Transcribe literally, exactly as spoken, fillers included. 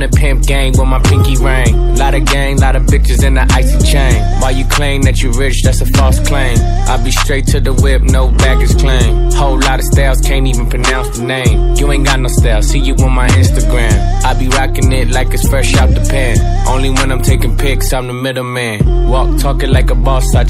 the pimp game with my pinky ring. Lot of gang, lot of bitches in the icy chain. While you claim that you rich, that's a false claim. I be straight to the whip, no baggage claim. Whole lot of styles, can't even pronounce the name. You ain't got no style, see you on my Instagram. I be rocking it like it's fresh out the pen. Only when I'm taking pics, I'm the middleman. Walk talking like a boss, I just